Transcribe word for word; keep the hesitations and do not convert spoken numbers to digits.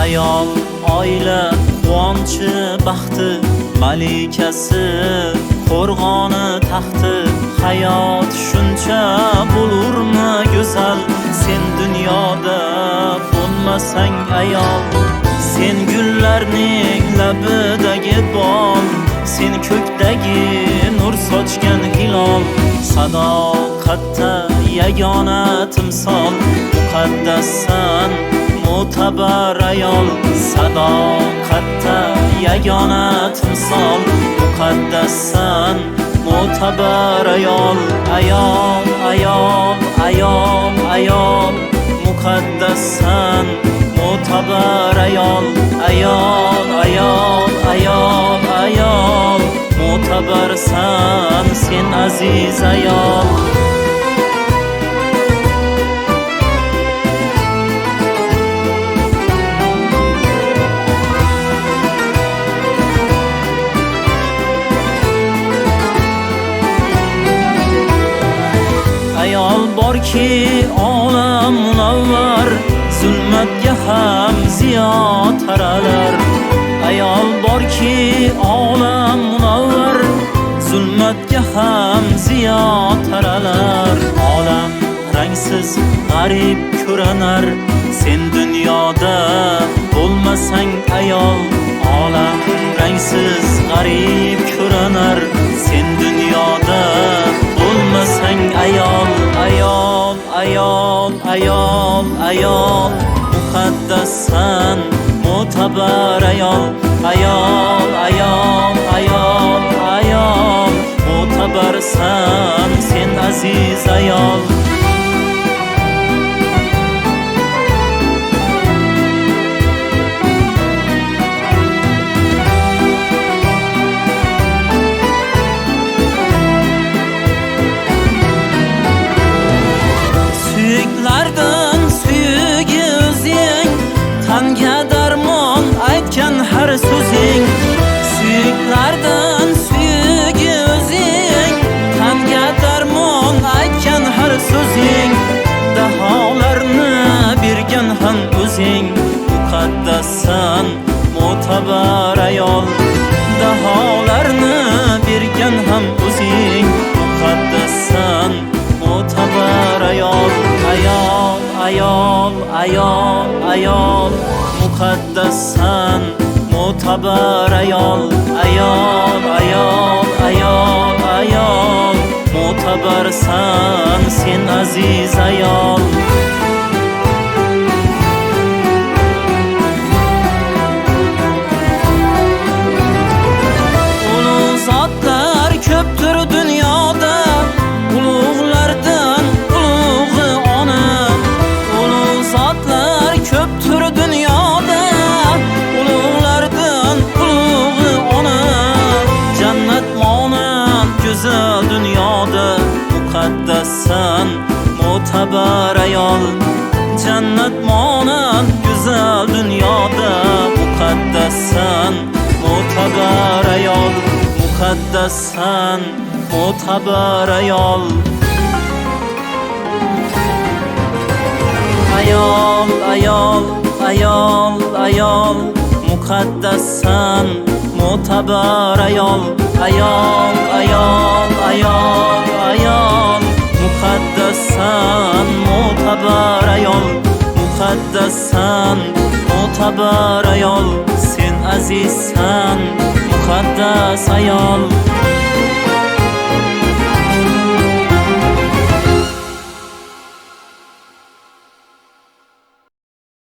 ayol oila quvonchi baxti malikasi qo'rg'oni taxti hayot shuncha bo'lurmi go'zal sen dunyoda bo'lmasang ayol sen gullarning labidagi bol sen ko'kdagi nur sochgan hilol sadoqatda yagona timsol muqaddassan mo'tabar ayol sadoqatda yagona timsol muqaddassan mo'tabar ayol ayol ayol ayol ayol muqaddassan mo'tabar ayol ayol ayol ayol ayol mo'tabarsan sen aziz ayol ayol borki olam munavvar zulmatga ham ziyo taralar ayol borki olam munavvar zulmatga ham ziyo taralar olam rangsiz g'arib ko'ranar sen dunyoda bo'lmasang ayol olam rangsiz g'arib ko'ranar sen dunyoda bo'lmasang ayol ayol ayol ayol ayol muqaddassan mo'tabar ayol ayol ayol ayol ayol mo'tabarsan sen aziz ayol suyuklardan suyugi o'zing tanga darmon aytgan har so'zing suyuklardan suyugi o'zing tanga darmon aytgan har so'zing daholarni bergan ham o'zing muqaddassan mo'tabar ayol daholarni bergan ham o'zing muqaddassan mo'tabar ayol ayol ayol ayol ayol muqaddassan mo'tabar ayol ayol ayol ayol ayol mo'tabarsan sen aziz ayol ulug' zotlar ko'pdir dunyoda ulug'lardan ulug'i ona ulug' zotlar ko'pdir dunyoda ulug'lardan ulug'i ona jannat monand go'zal dunyoda muqaddassan mo'tabar ayol jannat monand go'zal dunyoda muqaddassan mo'tabar ayol muqaddassan mo'tabar ayol ayol ayol ayol ayol muqaddassan mo'tabar ayol ayol ayol ayol ayol muqaddassan mo'tabar ayol muqaddassan mo'tabar ayol